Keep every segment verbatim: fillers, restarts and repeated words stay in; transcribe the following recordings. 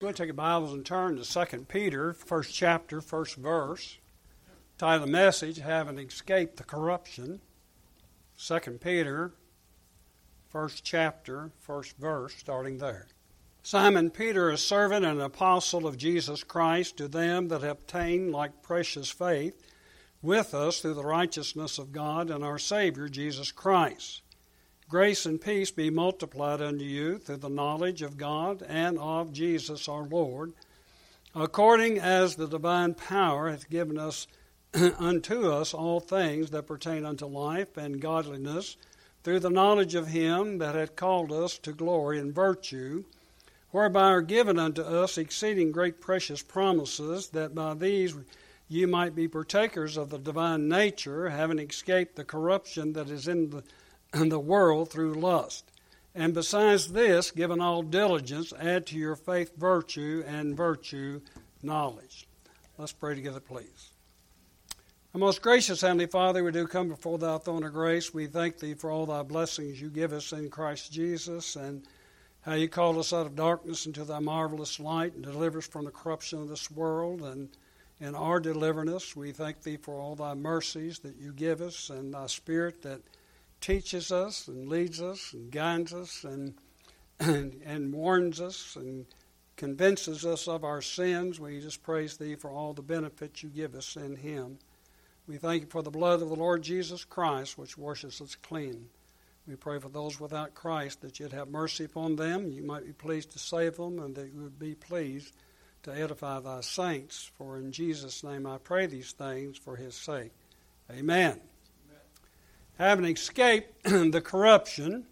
We'll take your Bibles and turn to Second Peter, first chapter, first verse. Title of the message, Having Escaped the Corruption. Second Peter, first chapter, first verse, starting there. Simon Peter, a servant and an apostle of Jesus Christ, to them that have obtained like precious faith with us through the righteousness of God and our Savior Jesus Christ. Grace and peace be multiplied unto you through the knowledge of God and of Jesus our Lord, according as the divine power hath given us unto us all things that pertain unto life and godliness, through the knowledge of him that hath called us to glory and virtue, whereby are given unto us exceeding great precious promises, that by these ye might be partakers of the divine nature, having escaped the corruption that is in the and the world through lust. And besides this, given all diligence, add to your faith virtue, and virtue knowledge. Let's pray together, please. Our most gracious Heavenly Father, we do come before thy throne of grace. We thank thee for all thy blessings you give us in Christ Jesus, and how you called us out of darkness into thy marvelous light, and deliver us from the corruption of this world, and in our delivering us. We thank thee for all thy mercies that you give us, and thy Spirit that teaches us and leads us and guides us and, and and warns us and convinces us of our sins. We just praise thee for all the benefits you give us in him. We thank you for the blood of the Lord Jesus Christ, which washes us clean. We pray for those without Christ, that you'd have mercy upon them, you might be pleased to save them, and that you would be pleased to edify thy saints. For in Jesus' name I pray these things for his sake. Amen. Having escaped the corruption,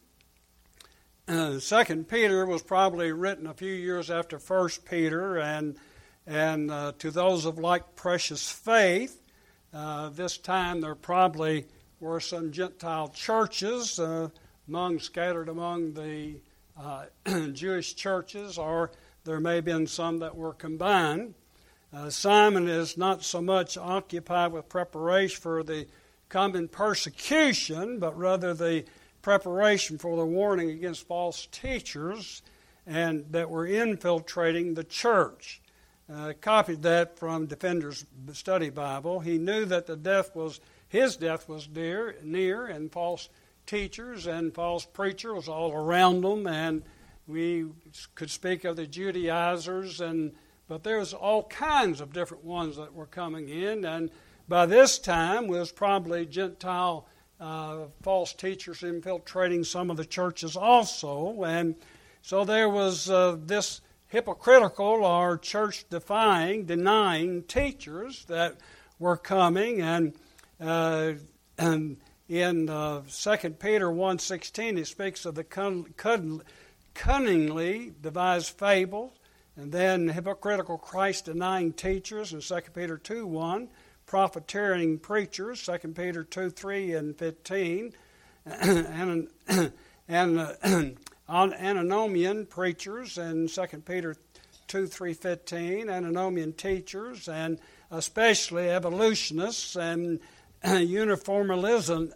uh, Second Peter was probably written a few years after First Peter, and and uh, to those of like precious faith, uh, this time there probably were some Gentile churches uh, among scattered among the uh, Jewish churches, or there may have been some that were combined. Uh, Simon is not so much occupied with preparation for the coming persecution, but rather the preparation for the warning against false teachers and that were infiltrating the church. Uh, copied that from Defender's Study Bible. He knew that the death was his death was near, near, and false teachers and false preachers was all around them. And we could speak of the Judaizers, and but there was all kinds of different ones that were coming in. And by this time was probably Gentile uh, false teachers infiltrating some of the churches also. And so there was uh, this hypocritical or church-defying, denying teachers that were coming. And, uh, and in uh, Second Peter one sixteen, he speaks of the cun- cun- cunningly devised fables, and then hypocritical Christ-denying teachers in Second Peter two one. Profiteering preachers, Second Peter two three and fifteen, and and uh, antinomian preachers in Second Peter two three fifteen, antinomian teachers, and especially evolutionists and uniformalism.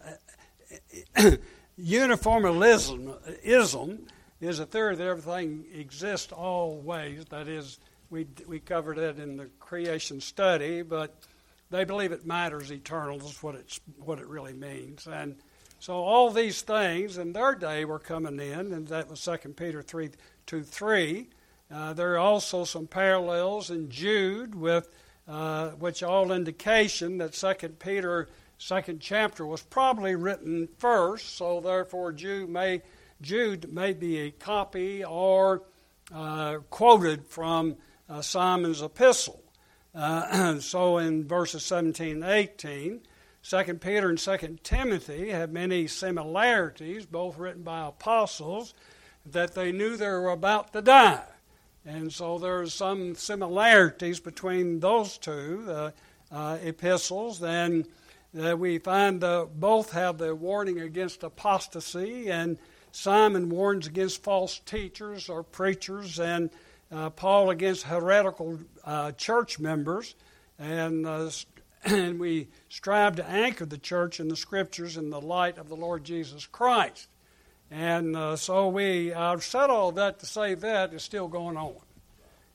Uniformalism is a theory that everything exists always. That is, we we covered it in the creation study, but they believe it matters eternal is what it's what it really means. And so all these things in their day were coming in, and that was Second Peter three two three. Uh, there are also some parallels in Jude, with uh, which all indication that Second Peter second chapter was probably written first. So therefore, Jude may Jude may be a copy or uh, quoted from uh, Simon's epistle. Uh, so in verses seventeen and eighteen, Second Peter and Second Timothy have many similarities, both written by apostles, that they knew they were about to die. And so there's some similarities between those two uh, uh, epistles. And uh, we find uh, both have the warning against apostasy, and Simon warns against false teachers or preachers, and Uh, Paul against heretical uh, church members, and uh, and we strive to anchor the church in the Scriptures in the light of the Lord Jesus Christ. And uh, so we, I've said all that to say that is still going on.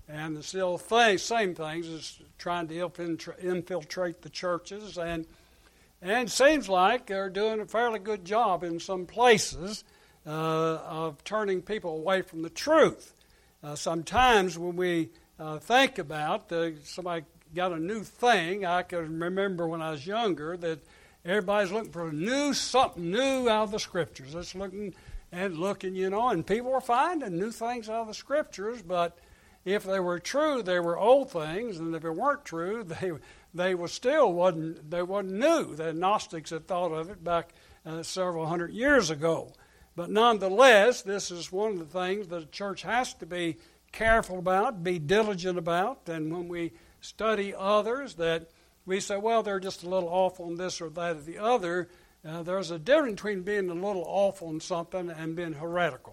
And the still thing, same things is trying to infiltrate the churches. And, and it seems like they're doing a fairly good job in some places uh, of turning people away from the truth. Uh, sometimes when we uh, think about uh, somebody got a new thing, I can remember when I was younger that everybody's looking for a new, something new out of the Scriptures. It's looking and looking, you know, and people were finding new things out of the Scriptures, but if they were true, they were old things, and if they weren't true, they they were still wasn't they wasn't new. The Gnostics had thought of it back uh, several hundred years ago. But nonetheless, this is one of the things that the church has to be careful about, be diligent about, and when we study others, that we say, well, they're just a little off on this or that or the other. Uh, there's a difference between being a little off on something and being heretical.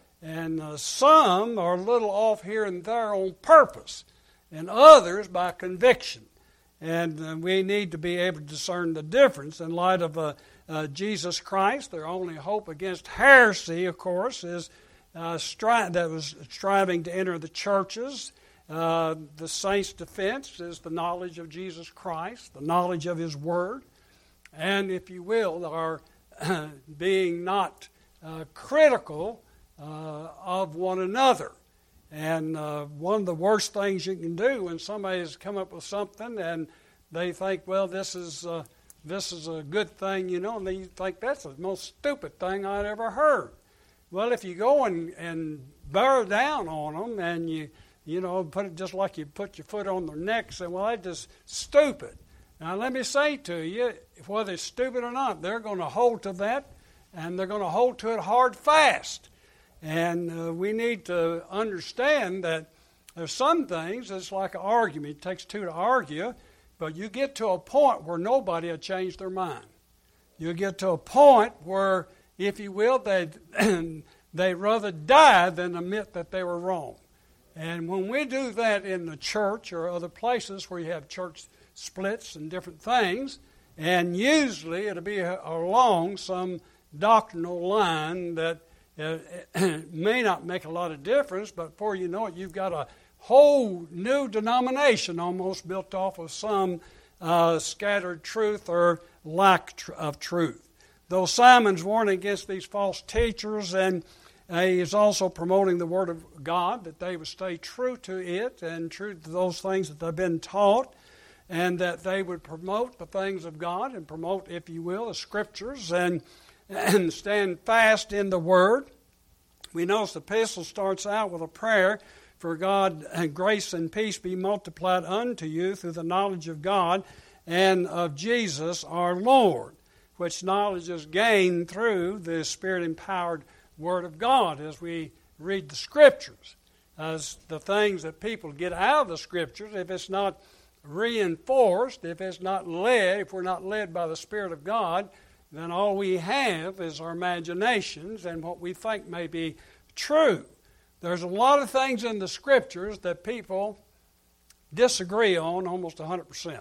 And uh, some are a little off here and there on purpose, and others by conviction. And uh, we need to be able to discern the difference in light of uh, uh, Jesus Christ. Their only hope against heresy, of course, is uh, stri- that was striving to enter the churches. Uh, the saints' defense is the knowledge of Jesus Christ, the knowledge of His Word, and, if you will, our being not uh, critical Uh, of one another. And uh, one of the worst things you can do when somebody has come up with something and they think, well, this is uh, this is a good thing, you know, and they think that's the most stupid thing I'd ever heard. Well, if you go and, and bear down on them and you, you know, put it just like you put your foot on their neck and say, well, that's just stupid. Now, let me say to you, whether it's stupid or not, they're going to hold to that, and they're going to hold to it hard fast. And uh, we need to understand that there's some things, it's like an argument. It takes two to argue, but you get to a point where nobody will change their mind. You get to a point where, if you will, they'd, they'd rather die than admit that they were wrong. And when we do that in the church or other places where you have church splits and different things, and usually it'll be along some doctrinal line that it may not make a lot of difference, but before you know it, you've got a whole new denomination almost built off of some uh, scattered truth or lack tr- of truth. Though Simon's warning against these false teachers, and uh, he is also promoting the Word of God, that they would stay true to it and true to those things that they've been taught, and that they would promote the things of God and promote, if you will, the Scriptures, and and stand fast in the Word. We notice the epistle starts out with a prayer for God and grace and peace be multiplied unto you through the knowledge of God and of Jesus our Lord, which knowledge is gained through the Spirit-empowered Word of God as we read the Scriptures. As the things that people get out of the Scriptures, if it's not reinforced, if it's not led, if we're not led by the Spirit of God, then all we have is our imaginations and what we think may be true. There's a lot of things in the Scriptures that people disagree on almost one hundred percent.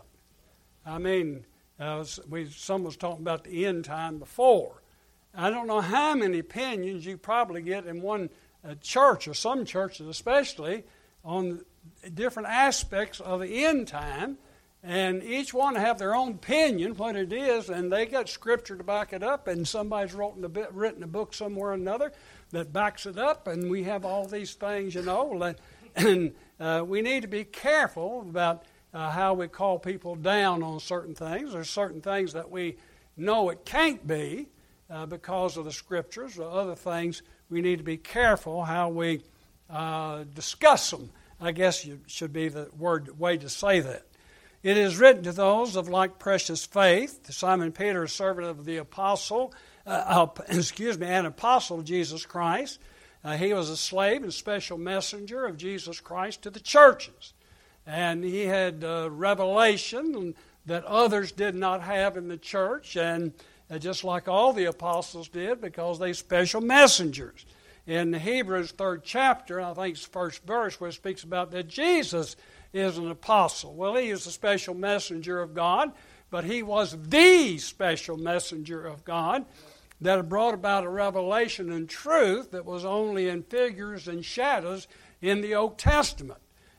I mean, uh, we, someone was talking about the end time before. I don't know how many opinions you probably get in one uh, church, or some churches especially, on different aspects of the end time. And each one have their own opinion, what it is, and they got Scripture to back it up, and somebody's written a, bit, written a book somewhere or another that backs it up, and we have all these things, you know. And uh, we need to be careful about uh, how we call people down on certain things. There's certain things that we know it can't be uh, because of the Scriptures, or other things we need to be careful how we uh, discuss them, I guess you should be the word way to say that. It is written to those of like precious faith, Simon Peter, a servant of the apostle, uh, uh, excuse me, an apostle of Jesus Christ. Uh, he was a slave and special messenger of Jesus Christ to the churches. And he had uh, revelation that others did not have in the church, and uh, just like all the apostles did, because they special messengers. In Hebrews third chapter, I think it's the first verse, where it speaks about that Jesus is an apostle. Well, he is a special messenger of God, but he was the special messenger of God that brought about a revelation and truth that was only in figures and shadows in the Old Testament.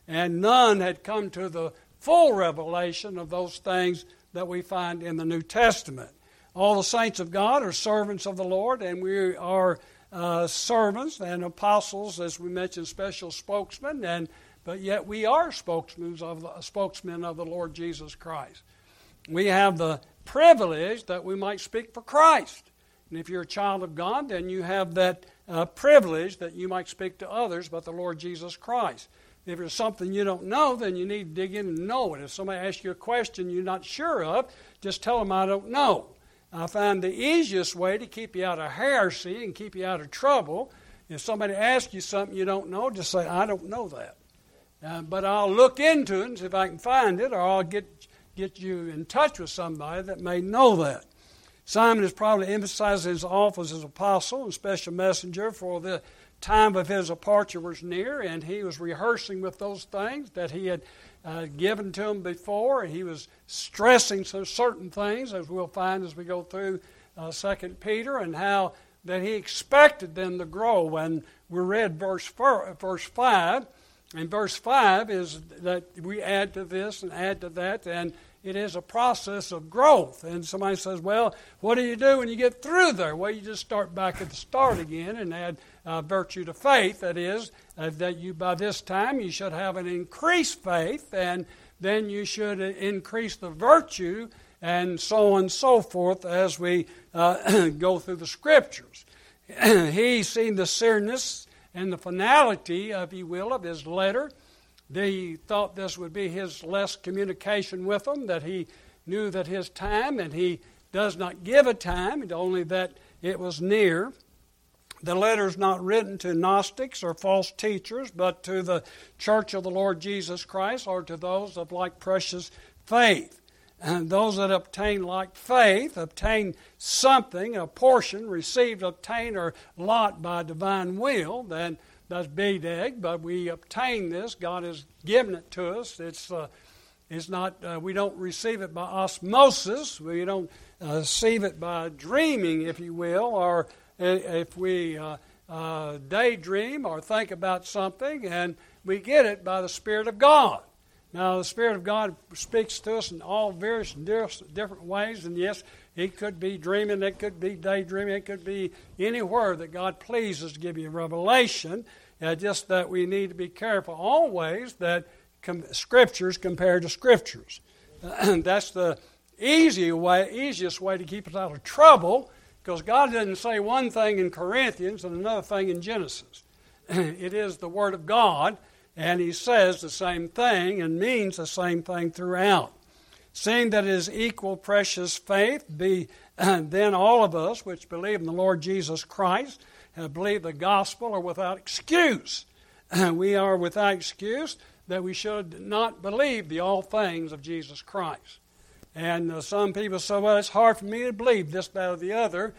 and none had come to the full revelation of those things that we find in the New Testament. All the saints of God are servants of the Lord, and we are uh, servants and apostles, as we mentioned, special spokesmen, and but yet we are spokesmen of the, spokesmen of the Lord Jesus Christ. We have the privilege that we might speak for Christ. And if you're a child of God, then you have that uh, privilege that you might speak to others about the Lord Jesus Christ. If there's something you don't know, then you need to dig in and know it. If somebody asks you a question you're not sure of, just tell them, I don't know. I find the easiest way to keep you out of heresy and keep you out of trouble, if somebody asks you something you don't know, just say, I don't know that. Uh, but I'll look into it and see if I can find it, or I'll get get you in touch with somebody that may know that. Simon has probably emphasized his office as apostle and special messenger, for the time of his departure was near, and he was rehearsing with those things that he had uh, given to him before, and he was stressing some certain things, as we'll find as we go through uh, Second Peter, and how that he expected them to grow. And we read verse four, verse five, and verse five is that we add to this and add to that, and it is a process of growth. And somebody says, well, what do you do when you get through there? Well, you just start back at the start again and add uh, virtue to faith. That is, uh, that you by this time you should have an increased faith, and then you should increase the virtue, and so on and so forth as we uh, go through the Scriptures. He's seen the serious and the finality, if you will, of his letter. He thought this would be his last communication with them, that he knew that his time, and he does not give a time, only that it was near. The letter is not written to Gnostics or false teachers, but to the church of the Lord Jesus Christ, or to those of like precious faith. And those that obtain like faith obtain something, a portion, received, obtained, or lot by divine will. Then that's big egg, but we obtain this. God has given it to us. It's uh, it's not. Uh, we don't receive it by osmosis. We don't uh, receive it by dreaming, if you will, or if we uh, uh, daydream or think about something, and we get it by the Spirit of God. Now, the Spirit of God speaks to us in all various different ways, and yes, it could be dreaming, it could be daydreaming, it could be anywhere that God pleases to give you revelation. Uh, just that we need to be careful always that com- Scriptures compare to Scriptures. Uh, that's the easy way, easiest way to keep us out of trouble, because God didn't say one thing in Corinthians and another thing in Genesis. It is the Word of God, and He says the same thing and means the same thing throughout. Seeing that it is equal precious faith, be uh, then all of us which believe in the Lord Jesus Christ and believe the gospel are without excuse. Uh, we are without excuse that we should not believe the all things of Jesus Christ. And uh, some people say, well, it's hard for me to believe this, that, or the other.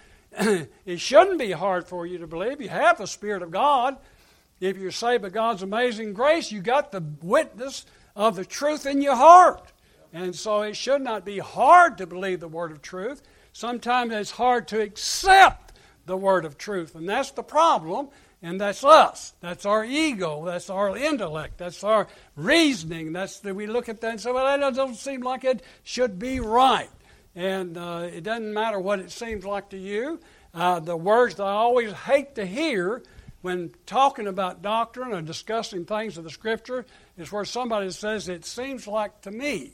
It shouldn't be hard for you to believe. You have the Spirit of God. If you're saved by God's amazing grace, you got the witness of the truth in your heart. And so it should not be hard to believe the word of truth. Sometimes it's hard to accept the word of truth. And that's the problem. And that's us. That's our ego. That's our intellect. That's our reasoning. That's the, we look at that and say, well, that doesn't seem like it should be right. And uh, it doesn't matter what it seems like to you. Uh, the words that I always hate to hear when talking about doctrine or discussing things of the Scripture is where somebody says, it seems like to me.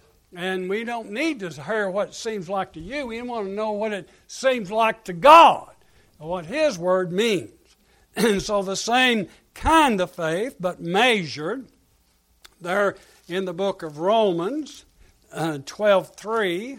And we don't need to hear what it seems like to you. We want to know what it seems like to God, what His Word means. And so the same kind of faith, but measured, there in the book of Romans, uh, twelve three.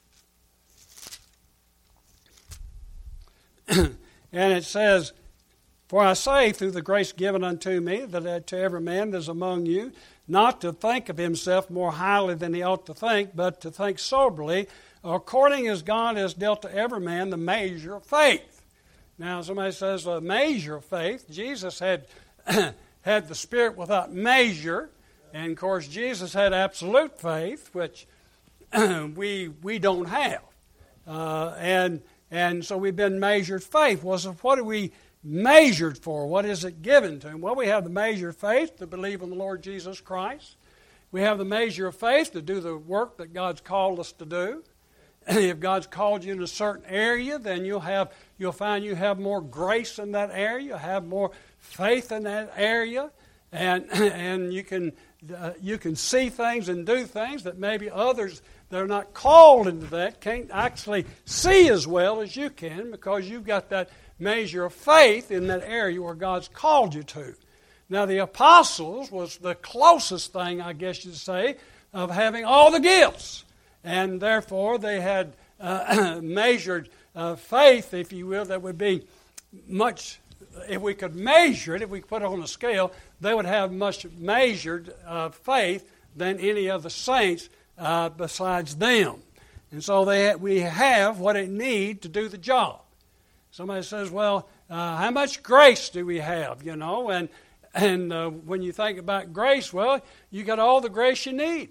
And it says, for I say, through the grace given unto me, that to every man that is among you, not to think of himself more highly than he ought to think, but to think soberly, according as God has dealt to every man the measure of faith. Now, somebody says, a measure of faith. Jesus had had the Spirit without measure, and of course, Jesus had absolute faith, which we we don't have, uh, and and so we've been measured faith. Well, so what do we measured for? What is it given to him? Well, we have the measure of faith to believe in the Lord Jesus Christ. We have the measure of faith to do the work that God's called us to do. If God's called you in a certain area, then you'll have you'll find you have more grace in that area. You'll have more faith in that area, and and you can uh, you can see things and do things that maybe others that are not called into that can't actually see as well as you can, because you've got that measure of faith in that area where God's called you to. Now, the apostles was the closest thing, I guess you'd say, of having all the gifts. And therefore, they had uh, measured uh, faith, if you will, that would be much, if we could measure it, if we could put it on a scale, they would have much measured uh, faith than any of the saints uh, besides them. And so they had, we have what it needs to do the job. Somebody says, well, uh, how much grace do we have, you know? And, and uh, when you think about grace, well, you got all the grace you need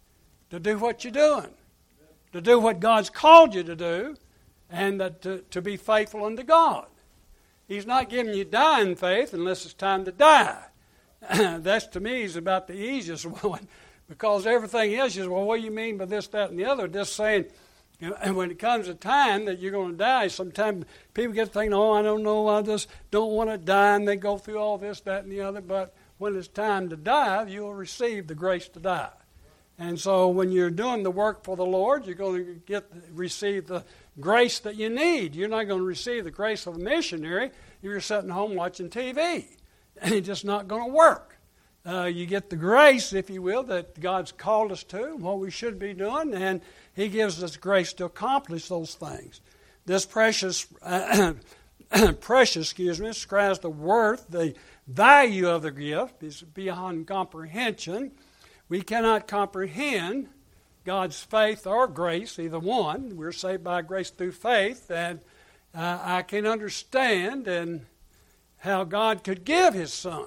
to do what you're doing, to do what God's called you to do, and that to, to be faithful unto God. He's not giving you dying faith unless it's time to die. That's, to me, is about the easiest one, because everything else is, well, what do you mean by this, that, and the other? Just saying, you know, and when it comes a time that you're going to die, sometimes people get thinking, oh, I don't know, I just don't want to die, and they go through all this, that, and the other. But when it's time to die, you'll receive the grace to die. And so when you're doing the work for the Lord, you're going to get receive the grace that you need. You're not going to receive the grace of a missionary if you're sitting home watching T V. And it's just not going to work. Uh, you get the grace, if you will, that God's called us to, what we should be doing, and He gives us grace to accomplish those things. This precious, uh, precious, excuse me, describes the worth, the value of the gift is beyond comprehension. We cannot comprehend God's faith or grace, either one. We're saved by grace through faith, and uh, I can understand and how God could give His Son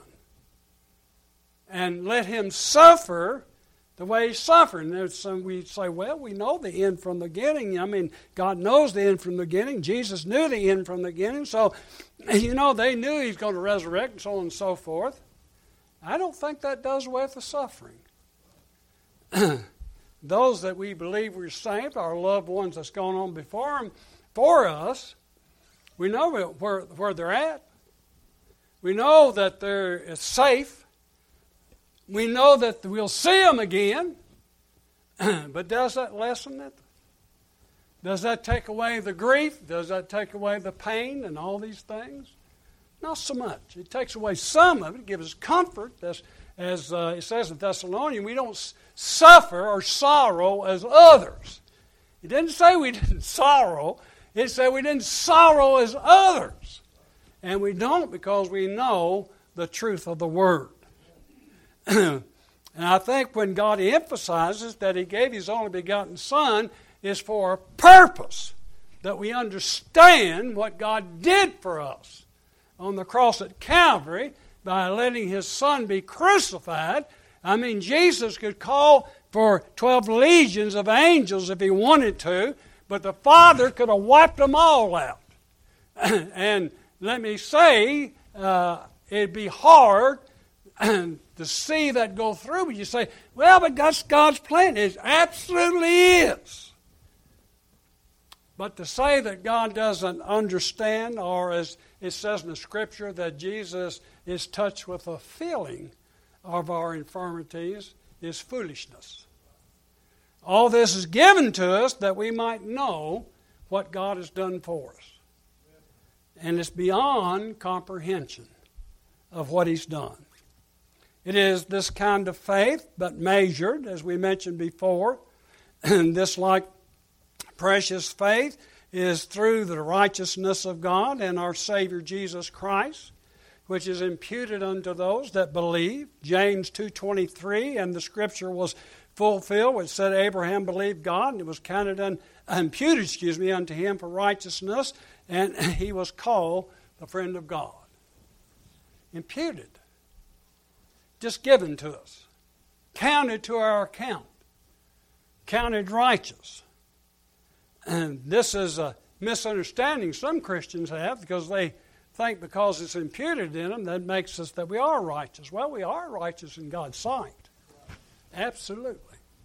and let Him suffer the way He suffered. And some we say, well, we know the end from the beginning. I mean, God knows the end from the beginning. Jesus knew the end from the beginning. So, you know, they knew He's going to resurrect and so on and so forth. I don't think that does away with the suffering. Those that we believe we're saved, our loved ones that's gone on before them, for us, we know where, where they're at. We know that they're safe. We know that we'll see them again. But does that lessen it? Does that take away the grief? Does that take away the pain and all these things? Not so much. It takes away some of it. It gives us comfort. As, as uh, it says in Thessalonians, we don't suffer or sorrow as others. It didn't say we didn't sorrow. It said we didn't sorrow as others. And we don't because we know the truth of the Word. And I think when God emphasizes that He gave His only begotten Son is for a purpose, that we understand what God did for us on the cross at Calvary by letting His Son be crucified. I mean, Jesus could call for twelve legions of angels if He wanted to, but the Father could have wiped them all out. And let me say, uh, it'd be hard to see that go through, but you say, well, but that's God's plan. It absolutely is. But to say that God doesn't understand, or as it says in the Scripture, that Jesus is touched with a feeling of our infirmities, is foolishness. All this is given to us that we might know what God has done for us. And it's beyond comprehension of what He's done. It is this kind of faith, but measured, as we mentioned before. And this like precious faith is through the righteousness of God and our Savior Jesus Christ, which is imputed unto those that believe. James two twenty-three, and the Scripture was fulfilled, which said Abraham believed God, and it was counted un, imputed, excuse me, unto him for righteousness, and he was called the friend of God. Imputed. Just given to us. Counted to our account. Counted righteous. And this is a misunderstanding some Christians have, because they think because it's imputed in them that makes us that we are righteous. Well, we are righteous in God's sight. Absolutely.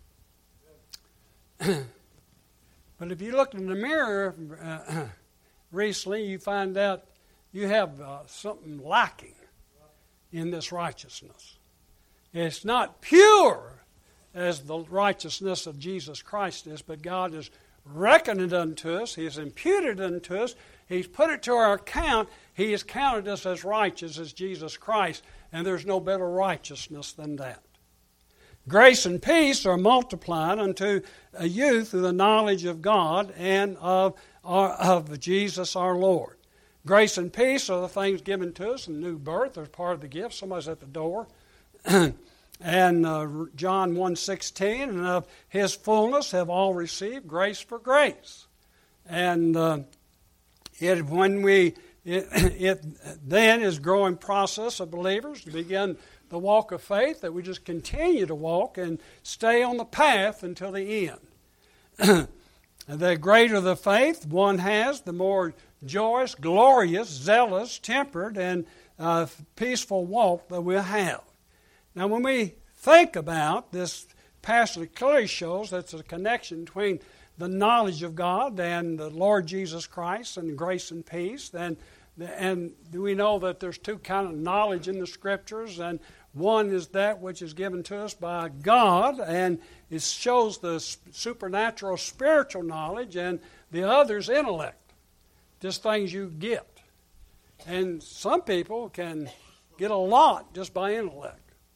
But if you look in the mirror uh, recently, you find out you have uh, something lacking in this righteousness. It's not pure as the righteousness of Jesus Christ is, but God has reckoned it unto us. He has imputed it unto us. He's put it to our account. He has counted us as righteous as Jesus Christ, and there's no better righteousness than that. Grace and peace are multiplied unto you through the knowledge of God and of, our, of Jesus our Lord. Grace and peace are the things given to us in new birth. They're part of the gift. Somebody's at the door. And uh, John one sixteen, and of His fullness have all received grace for grace. And uh, it, when we, it, it then is a growing process of believers to begin the walk of faith, that we just continue to walk and stay on the path until the end. The greater the faith one has, the more joyous, glorious, zealous, tempered, and uh, peaceful walk that we'll have. Now, when we think about this passage, clearly shows that's a connection between the knowledge of God and the Lord Jesus Christ and grace and peace. And, and we know that there's two kinds of knowledge in the Scriptures, and one is that which is given to us by God, and it shows the supernatural spiritual knowledge, and the other is intellect, just things you get. And some people can get a lot just by intellect.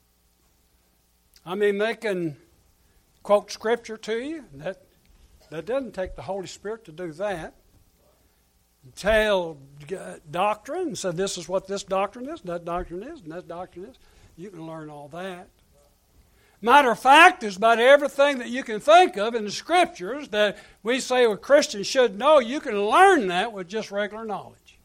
I mean, they can quote Scripture to you. That, that doesn't take the Holy Spirit to do that. Tell doctrine and say this is what this doctrine is, and that doctrine is, and that doctrine is. You can learn all that. Matter of fact, there's about everything that you can think of in the Scriptures that we say a Christian should know. You can learn that with just regular knowledge.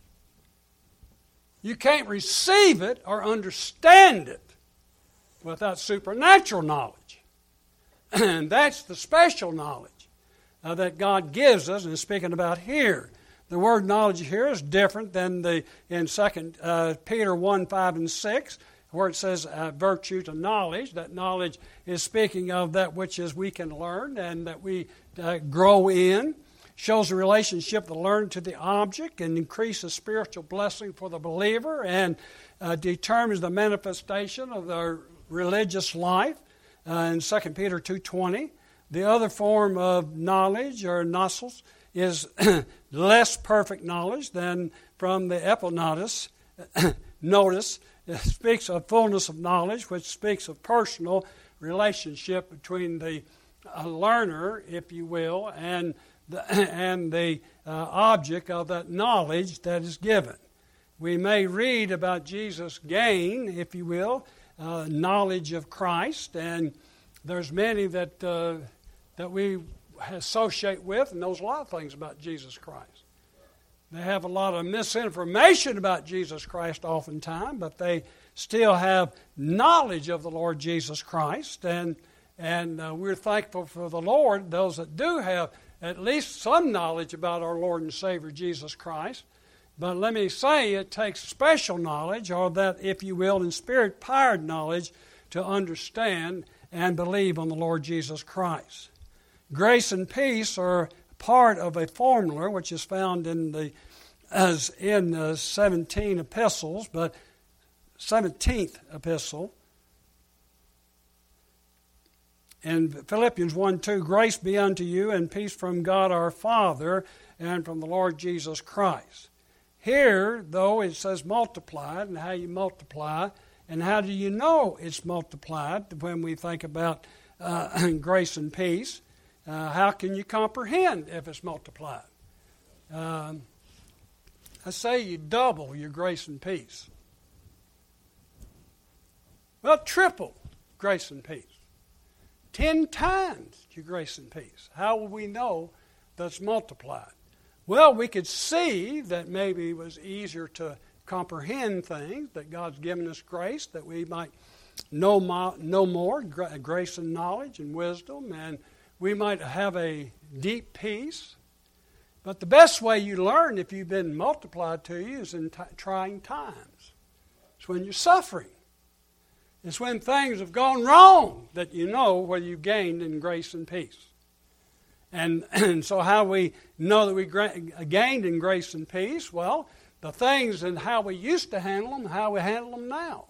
You can't receive it or understand it without supernatural knowledge. And that's the special knowledge uh, that God gives us, and speaking about here. The word knowledge here is different than the in Second uh, Peter one, five, and six, where it says uh, virtue to knowledge. That knowledge is speaking of that which is we can learn and that we uh, grow in. Shows the relationship of the learner to the object and increases spiritual blessing for the believer, and uh, determines the manifestation of the religious life uh, in Second Peter two twenty. The other form of knowledge, or gnosis, is less perfect knowledge than from the epignosis. Notice, it speaks of fullness of knowledge, which speaks of personal relationship between the uh, learner, if you will, and the, and the uh, object of that knowledge that is given. We may read about Jesus' gain, if you will, uh, knowledge of Christ, and there's many that uh, that we associate with and knows a lot of things about Jesus Christ. They have a lot of misinformation about Jesus Christ oftentimes, but they still have knowledge of the Lord Jesus Christ, and and uh, we're thankful for the Lord, those that do have at least some knowledge about our Lord and Savior Jesus Christ. But let me say, it takes special knowledge, or that, if you will, in spirit-powered knowledge, to understand and believe on the Lord Jesus Christ. Grace and peace are part of a formula which is found in the as in the seventeen epistles, but seventeenth epistle. In Philippians one two, grace be unto you and peace from God our Father and from the Lord Jesus Christ. Here, though, it says multiplied, and how you multiply, and how do you know it's multiplied when we think about uh, grace and peace? Uh, how can you comprehend if it's multiplied? Um, I say you double your grace and peace. Well, triple grace and peace. Ten times your grace and peace. How will we know that's multiplied? Well, we could see that maybe it was easier to comprehend things, that God's given us grace, that we might know, mo- know more, gra- grace and knowledge and wisdom, and we might have a deep peace. But the best way you learn if you've been multiplied to you is in t- trying times. It's when you're suffering. It's when things have gone wrong that you know whether you've gained in grace and peace. And, and so how we know that we gra- gained in grace and peace? Well, the things and how we used to handle them, how we handle them now.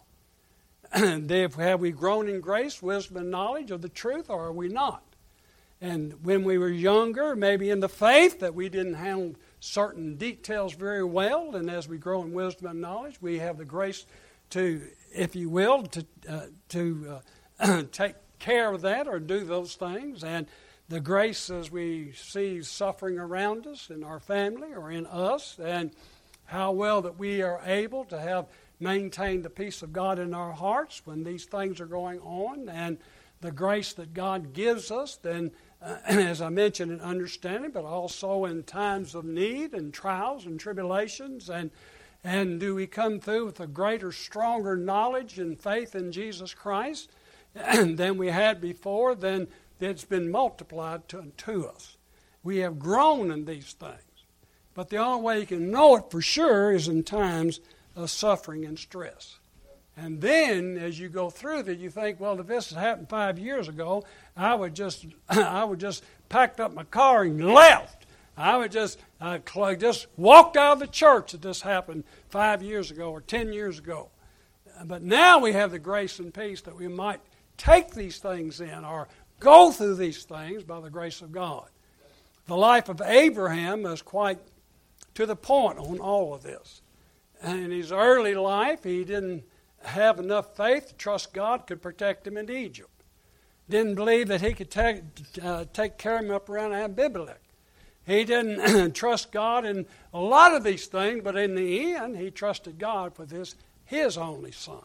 And if, have we grown in grace, wisdom, and knowledge of the truth, or are we not? And when we were younger, maybe in the faith, that we didn't handle certain details very well, and as we grow in wisdom and knowledge, we have the grace to, if you will, to uh, to uh, take care of that or do those things. And the grace as we see suffering around us in our family or in us, and how well that we are able to have maintained the peace of God in our hearts when these things are going on, and the grace that God gives us, then, uh, as I mentioned, in understanding, but also in times of need and trials and tribulations, and and do we come through with a greater, stronger knowledge and faith in Jesus Christ than we had before, then it's been multiplied to, to us. We have grown in these things. But the only way you can know it for sure is in times of suffering and stress. And then, as you go through that, you think, well, if this had happened five years ago, I would just, I would just packed up my car and left. I would just, I just walked out of the church if this happened five years ago or ten years ago. But now we have the grace and peace that we might take these things in or go through these things by the grace of God. The life of Abraham is quite to the point on all of this. And in his early life, he didn't have enough faith to trust God could protect him in Egypt. Didn't believe that he could take, uh, take care of him up around Abimelech. He didn't trust God in a lot of these things, but in the end, he trusted God with his, his only son.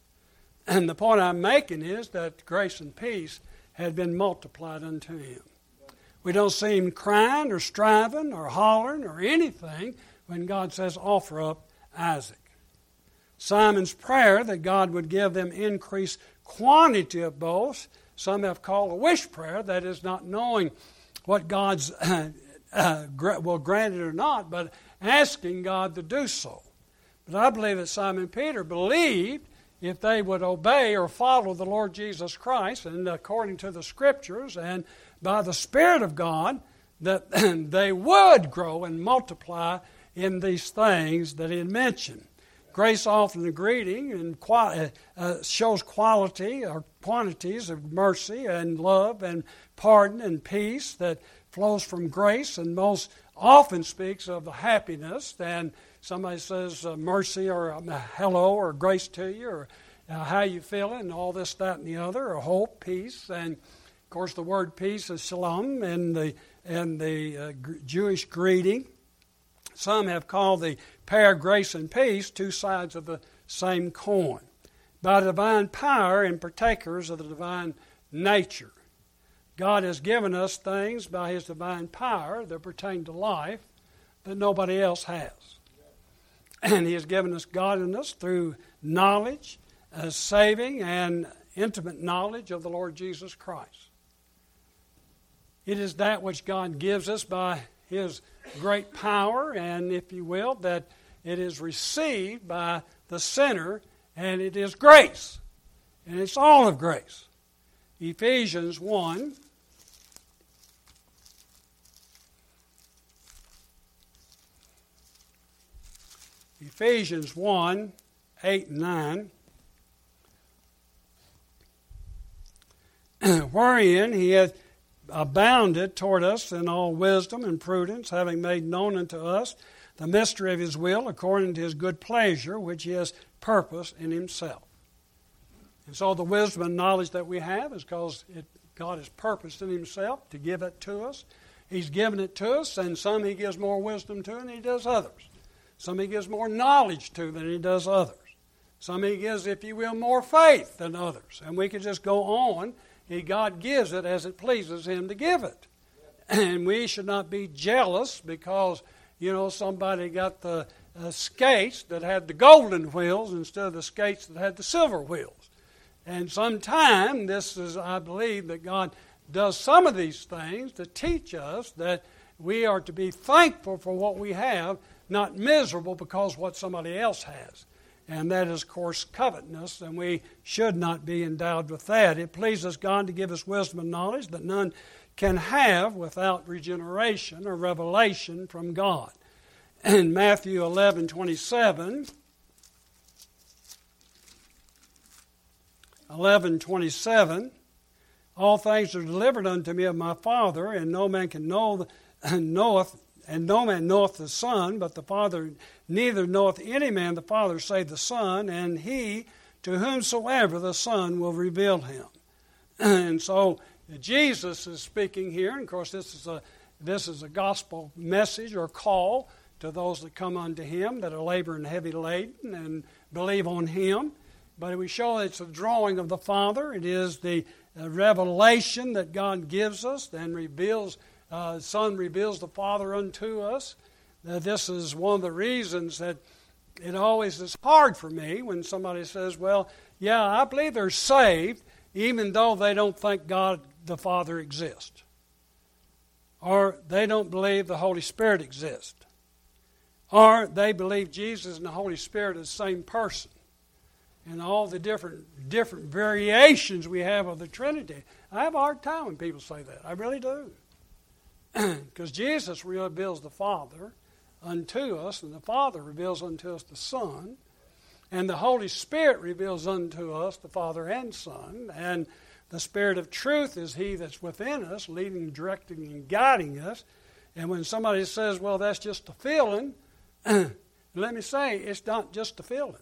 And the point I'm making is that grace and peace had been multiplied unto him. We don't see him crying or striving or hollering or anything when God says, offer up Isaac. Simon's prayer that God would give them increased quantity of both, some have called a wish prayer, that is not knowing what God's uh, uh, will grant it or not, but asking God to do so. But I believe that Simon Peter believed if they would obey or follow the Lord Jesus Christ, and according to the Scriptures and by the Spirit of God, that they would grow and multiply in these things that he had mentioned. Grace often a greeting and quali- uh, shows quality or quantities of mercy and love and pardon and peace that flows from grace, and most often speaks of the happiness. And somebody says uh, mercy or um, hello or grace to you or uh, how you feeling and all this, that, and the other, or hope, peace. And of course the word peace is shalom in the, in the uh, g- Jewish greeting. Some have called the pair grace and peace two sides of the same coin. By divine power and partakers of the divine nature. God has given us things by his divine power that pertain to life that nobody else has. And he has given us godliness through knowledge, uh, saving and intimate knowledge of the Lord Jesus Christ. It is that which God gives us by his great power, and if you will, that it is received by the sinner, and it is grace. And it's all of grace. Ephesians one. Ephesians one, eight and nine. Wherein he hath abounded toward us in all wisdom and prudence, having made known unto us the mystery of his will, according to his good pleasure, which he has purposed in himself. And so the wisdom and knowledge that we have is because it, God has purposed in himself to give it to us. He's given it to us, and some he gives more wisdom to than he does others. Some he gives more knowledge to than he does others. Some he gives, if you will, more faith than others. And we could just go on. He, God gives it as it pleases him to give it. And we should not be jealous because, you know, somebody got the uh, skates that had the golden wheels instead of the skates that had the silver wheels. And sometime, this is, I believe, that God does some of these things to teach us that We are to be thankful for what we have, not miserable because what somebody else has. And that is, of course, covetousness, and we should not be endowed with that. It pleases God to give us wisdom and knowledge that none can have without regeneration or revelation from God. In Matthew eleven twenty-seven, eleven twenty-seven, all things are delivered unto me of my Father, and no man can know the, knoweth, and no man knoweth the Son, but the Father, neither knoweth any man the Father save the Son, and he to whomsoever the Son will reveal him. And so Jesus is speaking here, and of course this is a this is a gospel message or call to those that come unto him that are laboring heavy laden and believe on him. But we show it's a drawing of the Father. It is the uh, revelation that God gives us and reveals. Uh, the Son reveals the Father unto us. Uh, this is one of the reasons that it always is hard for me when somebody says, well, yeah, I believe they're saved, even though they don't think God the Father exists. Or they don't believe the Holy Spirit exists. Or they believe Jesus and the Holy Spirit are the same person. And all the different different variations we have of the Trinity. I have a hard time when people say that. I really do. Because Jesus reveals the Father unto us, and the Father reveals unto us the Son, and the Holy Spirit reveals unto us the Father and Son, and the Spirit of truth is He that's within us, leading, directing, and guiding us. And when somebody says, well, that's just a feeling, let me say, it's not just a feeling.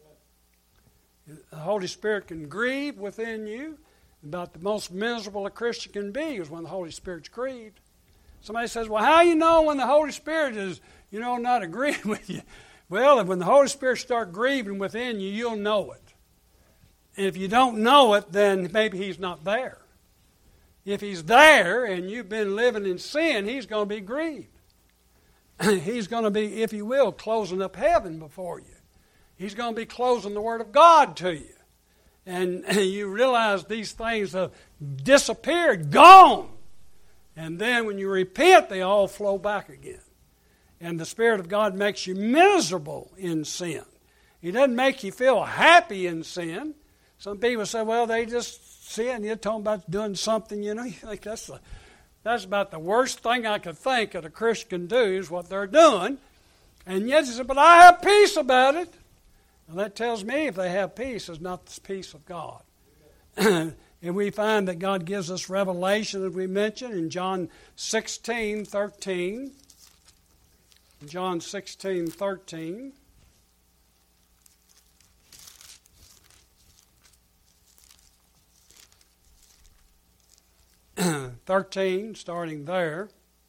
The Holy Spirit can grieve within you. About the most miserable a Christian can be is when the Holy Spirit's grieved. Somebody says, well, how you know when the Holy Spirit is, you know, not agreeing with you? Well, when the Holy Spirit starts grieving within you, you'll know it. And if you don't know it, then maybe He's not there. If He's there and you've been living in sin, He's going to be grieved. He's going to be, if you will, closing up heaven before you. He's going to be closing the Word of God to you. And you realize these things have disappeared, gone. And then when you repent, they all flow back again. And the Spirit of God makes you miserable in sin. He doesn't make you feel happy in sin. Some people say, well, they just sin. You're talking about doing something, you know. You think that's, a, that's about the worst thing I could think that a Christian can do is what they're doing. And yet you say, but I have peace about it. And that tells me if they have peace, it's not the peace of God. And we find that God gives us revelation, as we mentioned, in John sixteen thirteen. John sixteen thirteen. thirteen, starting there.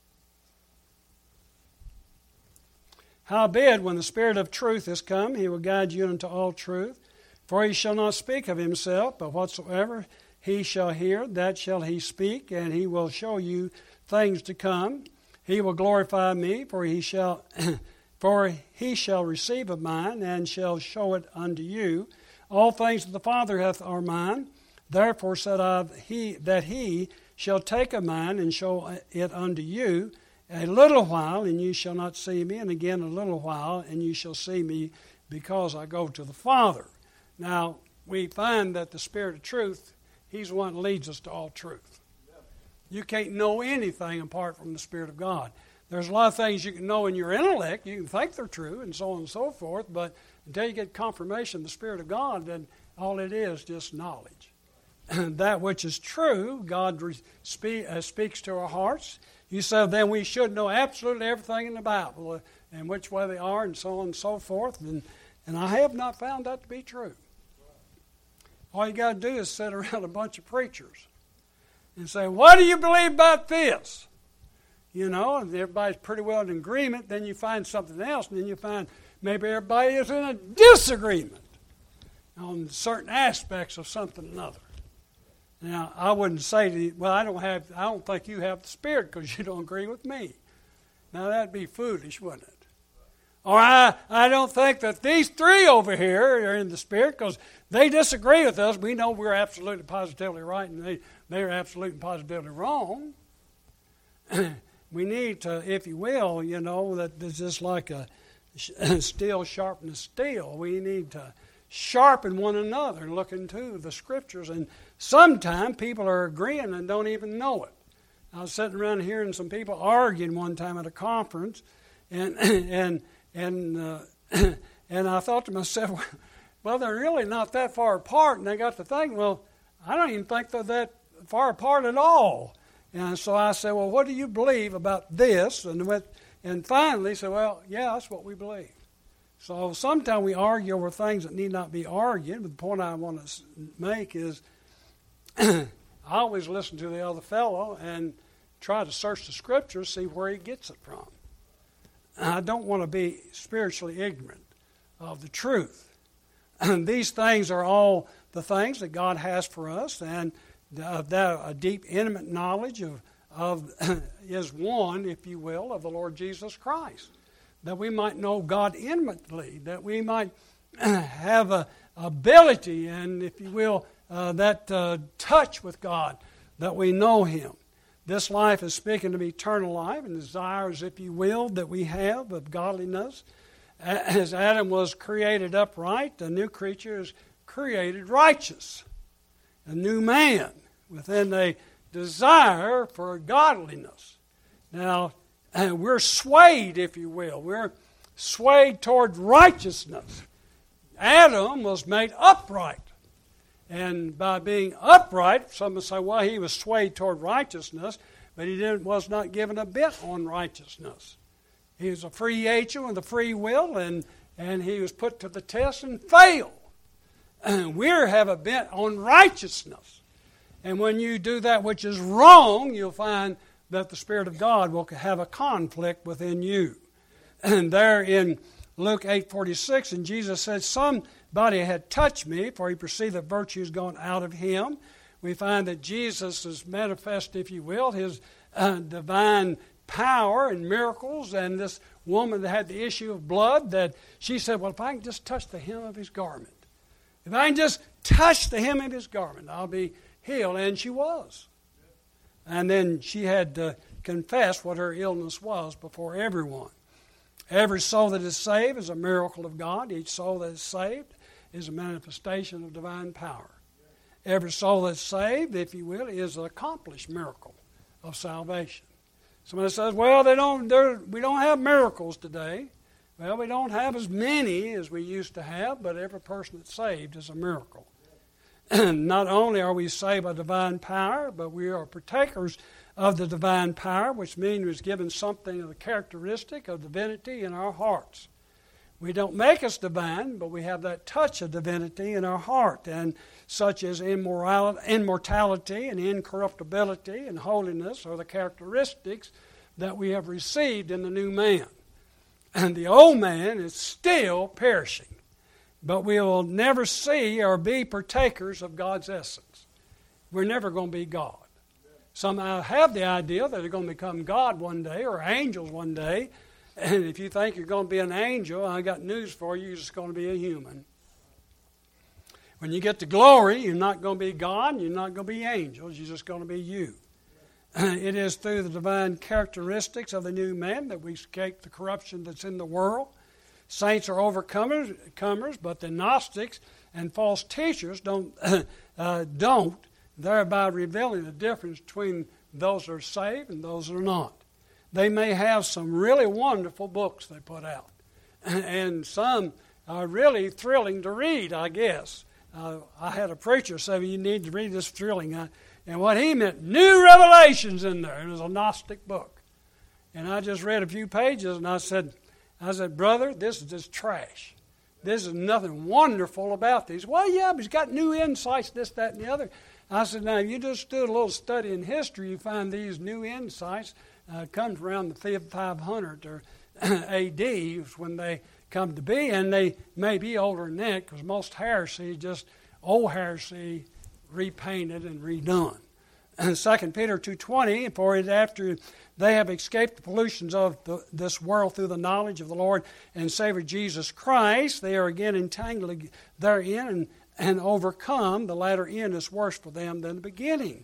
Howbeit, when the Spirit of truth is come, He will guide you into all truth. For He shall not speak of Himself, but whatsoever He shall hear, that shall He speak, and He will show you things to come. He will glorify me, for He shall, for He shall receive of mine, and shall show it unto you. All things that the Father hath are mine. Therefore said I, he, that He shall take of mine, and show it unto you. A little while, and you shall not see me, and again a little while, and you shall see me, because I go to the Father. Now, we find that the Spirit of truth, He's the one that leads us to all truth. You can't know anything apart from the Spirit of God. There's a lot of things you can know in your intellect. You can think they're true, and so on and so forth, but until you get confirmation of the Spirit of God, then all it is just knowledge. That which is true, God spe- uh, speaks to our hearts. You said then we should know absolutely everything in the Bible uh, and which way they are and so on and so forth. And, and I have not found that to be true. All you got to do is sit around a bunch of preachers and say, what do you believe about this? You know, and everybody's pretty well in agreement. Then you find something else, and then you find maybe everybody is in a disagreement on certain aspects of something or another. Now, I wouldn't say to you, well, I don't have, I don't think you have the Spirit because you don't agree with me. Now, that'd be foolish, wouldn't it? Or I, I don't think that these three over here are in the Spirit because they disagree with us. We know we're absolutely positively right and they, they're absolutely positively wrong. We need to, if you will, you know, that it's just like a steel sharpens steel. We need to sharpen one another and look into the Scriptures. And sometimes people are agreeing and don't even know it. I was sitting around hearing some people arguing one time at a conference, and and and uh, and I thought to myself, well, they're really not that far apart. And I got to think, well, I don't even think they're that far apart at all. And so I said, well, what do you believe about this? And went, and finally said, well, yeah, that's what we believe. So sometimes we argue over things that need not be argued. But the point I want to make is I always listen to the other fellow and try to search the Scriptures, see where he gets it from. I don't want to be spiritually ignorant of the truth. And these things are all the things that God has for us, and uh, that a deep, intimate knowledge of, of is one, if you will, of the Lord Jesus Christ. That we might know God intimately, that we might have a ability and, if you will, uh, that uh, touch with God, that we know Him. This life is speaking of eternal life and desires, if you will, that we have of godliness. As Adam was created upright, the new creature is created righteous. A new man within a desire for godliness. Now, we're swayed, if you will. We're swayed toward righteousness. Adam was made upright. And by being upright, some would say, well, he was swayed toward righteousness, but he didn't, was not given a bit on righteousness. He was a free agent with a free will, and, and he was put to the test and failed. And we have a bent on righteousness. And when you do that which is wrong, you'll find that the Spirit of God will have a conflict within you. And there in Luke eight forty-six, and Jesus said, somebody had touched me, for he perceived that virtue is gone out of him. We find that Jesus is manifest, if you will, his uh, divine power and miracles. And this woman that had the issue of blood, that she said, well, if I can just touch the hem of his garment, if I can just touch the hem of his garment, I'll be healed. And she was. And then she had to confess what her illness was before everyone. Every soul that is saved is a miracle of God. Each soul that is saved is a manifestation of divine power. Every soul that's saved, if you will, is an accomplished miracle of salvation. Somebody says, well, they don't, we don't have miracles today. Well, we don't have as many as we used to have, but every person that's saved is a miracle. And not only are we saved by divine power, but we are partakers of the divine power, which means we're given something of the characteristic of divinity in our hearts. We don't make us divine, but we have that touch of divinity in our heart, and such as immorality, immortality and incorruptibility and holiness are the characteristics that we have received in the new man. And the old man is still perishing, but we will never see or be partakers of God's essence. We're never going to be God. Some have the idea that they're going to become God one day or angels one day. And if you think you're going to be an angel, I got news for you, you're just going to be a human. When you get to glory, you're not going to be God, you're not going to be angels, you're just going to be you. It is through the divine characteristics of the new man that we escape the corruption that's in the world. Saints are overcomers, comers, but the Gnostics and false teachers don't, uh, don't, thereby revealing the difference between those that are saved and those that are not. They may have some really wonderful books they put out, and some are really thrilling to read, I guess. Uh, I had a preacher say, you need to read this thrilling. Uh, and what he meant, new revelations in there. It was a Gnostic book. And I just read a few pages, and I said, I said, brother, this is just trash. This is nothing wonderful about these. Well, yeah, but he's got new insights, this, that, and the other. I said, now, if you just do a little study in history, you find these new insights uh, comes around the five hundred or A D is when they come to be, and they may be older than that, because most heresy is just old heresy repainted and redone. And Second Peter two twenty, for it after they have escaped the pollutions of the, this world through the knowledge of the Lord and Savior Jesus Christ, they are again entangled therein and, and overcome. The latter end is worse for them than the beginning.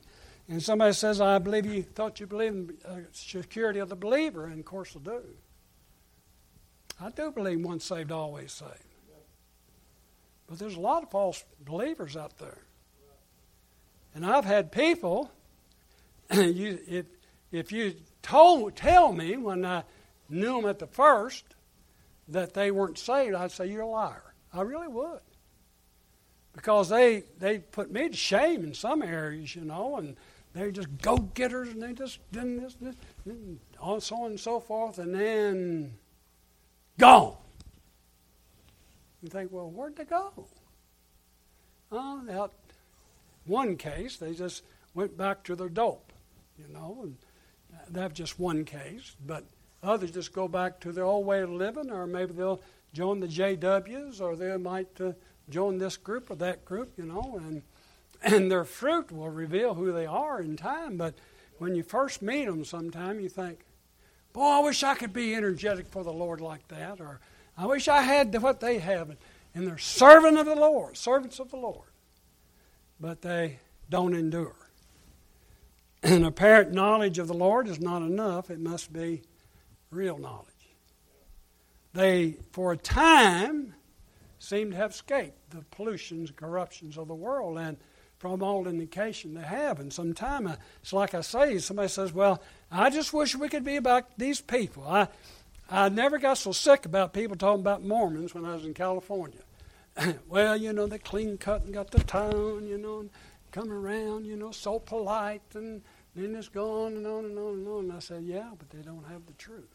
And somebody says, I believe you thought you believed in the security of the believer, and of course I do. I do believe once saved, always saved. But there's a lot of false believers out there. And I've had people, you, if, if you told, tell me when I knew them at the first that they weren't saved, I'd say, you're a liar. I really would. Because they, they put me to shame in some areas, you know, and they're just go-getters, and they just did this, this, and so on and so forth, and then gone. You think, well, where'd they go? Oh, that one case, they just went back to their dope, you know, and that's just one case. But others just go back to their old way of living, or maybe they'll join the J Ws, or they might uh, join this group or that group, you know, and and their fruit will reveal who they are in time. But when you first meet them sometime, you think, boy, I wish I could be energetic for the Lord like that, or I wish I had what they have. And they're servant of the Lord, servants of the Lord. But they don't endure. And apparent knowledge of the Lord is not enough. It must be real knowledge. They, for a time, seem to have escaped the pollutions and corruptions of the world, and from all indication they have. And sometime, uh, it's like I say, somebody says, well, I just wish we could be about these people. I I never got so sick about people talking about Mormons when I was in California. Well, you know, they clean cut and got the town, you know, and come around, you know, so polite, and then it's gone and on and on and on. And I said, yeah, but they don't have the truth.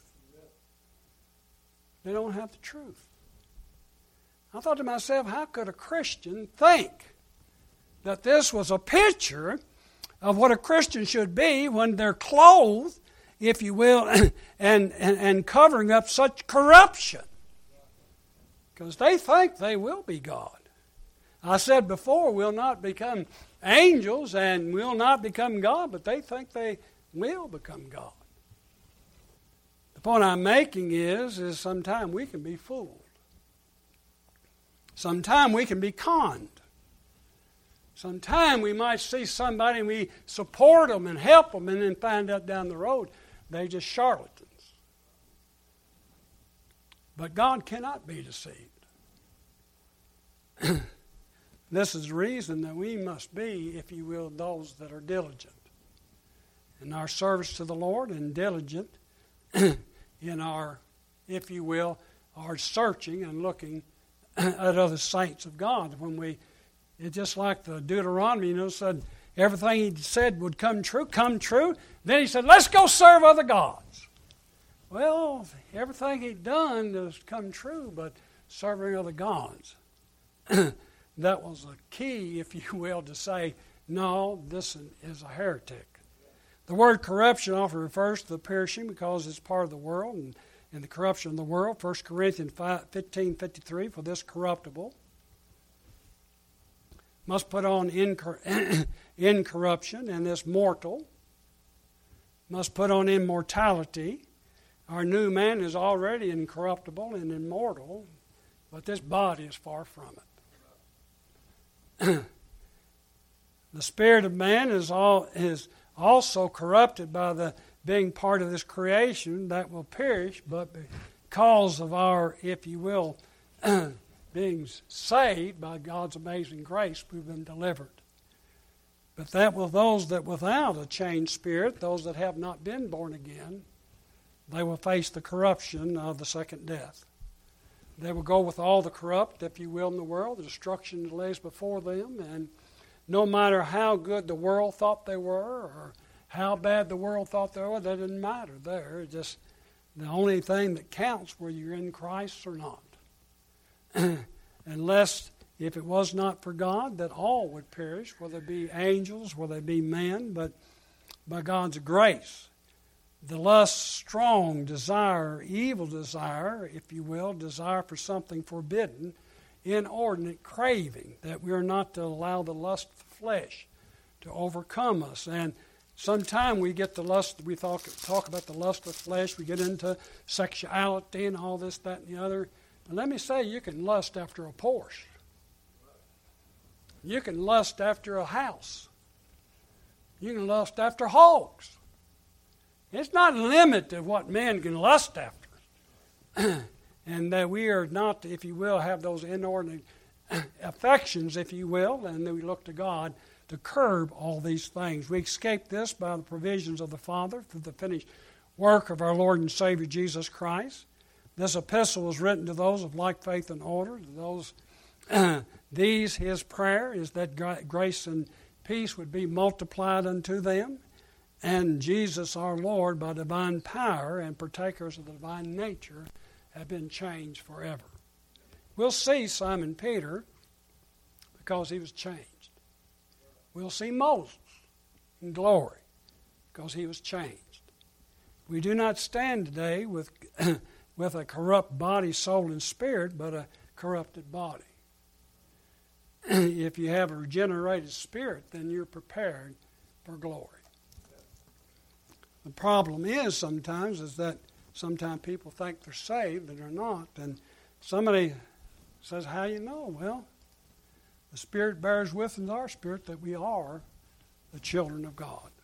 They don't have the truth. I thought to myself, how could a Christian think that this was a picture of what a Christian should be when they're clothed, if you will, and, and, and covering up such corruption? Because they think they will be God. I said before, we'll not become angels and we'll not become God, but they think they will become God. The point I'm making is, is sometimes we can be fooled. Sometimes we can be conned. Sometimes we might see somebody and we support them and help them, and then find out down the road they're just charlatans. But God cannot be deceived. This is the reason that we must be, if you will, those that are diligent in our service to the Lord, and diligent in our, if you will, our searching and looking at other saints of God. When we, it's just like the Deuteronomy, you know, said everything he said would come true, come true. Then he said, let's go serve other gods. Well, everything he'd done has come true, but serving other gods. That was a key, if you will, to say, no, this is a heretic. The word corruption often refers to the perishing because it's part of the world, and, and the corruption of the world. First Corinthians fifteen fifty-three, for this corruptible must put on incor- incorruption, and this mortal must put on immortality. Our new man is already incorruptible and immortal, but this body is far from it. The spirit of man is all is also corrupted by the being part of this creation that will perish, but because of our, if you will, being saved by God's amazing grace, we've been delivered. But that will those that without a changed spirit, those that have not been born again, they will face the corruption of the second death. They will go with all the corrupt, if you will, in the world. The destruction that lays before them. And no matter how good the world thought they were, or how bad the world thought they were, that didn't matter there. It just, the only thing that counts whether you're in Christ or not. Unless, if it was not for God, that all would perish, whether it be angels, whether it be men, but by God's grace. The lust, strong desire, evil desire, if you will, desire for something forbidden, inordinate craving, that we are not to allow the lust of the flesh to overcome us. And sometimes we get the lust, we talk, talk about the lust of the flesh, we get into sexuality and all this, that, and the other. And let me say, you can lust after a Porsche. You can lust after a house. You can lust after hogs. It's not limited to what men can lust after. And that we are not, if you will, have those inordinate affections, if you will, and then we look to God to curb all these things. We escape this by the provisions of the Father through the finished work of our Lord and Savior Jesus Christ. This epistle is written to those of like faith and order. To those, these, his prayer is that grace and peace would be multiplied unto them, and Jesus our Lord, by divine power and partakers of the divine nature, have been changed forever. We'll see Simon Peter because he was changed. We'll see Moses in glory because he was changed. We do not stand today with, with a corrupt body, soul, and spirit, but a corrupted body. If you have a regenerated spirit, then you're prepared for glory. The problem is sometimes is that sometimes people think they're saved and they're not. And somebody says, how you know? Well, the Spirit bears within our spirit that we are the children of God.